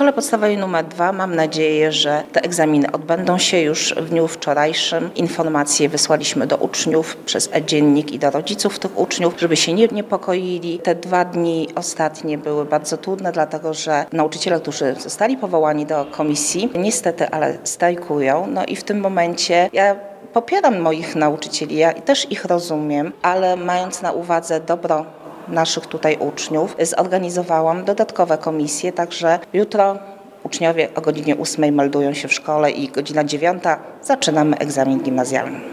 szkole podstawowej nr 2 mam nadzieję, że te egzaminy odbędą się już w dniu wczorajszym. Informacje wysłaliśmy do uczniów przez e-dziennik i do rodziców tych uczniów, żeby się nie niepokoili. Te 2 dni ostatnie były bardzo trudne, dlatego że nauczyciele, którzy zostali powołani do komisji, niestety, ale strajkują. No i w tym momencie ja popieram moich nauczycieli, ja też ich rozumiem, ale mając na uwadze dobro naszych tutaj uczniów, zorganizowałam dodatkowe komisje, także jutro uczniowie o godzinie 8 meldują się w szkole i godzina 9 zaczynamy egzamin gimnazjalny.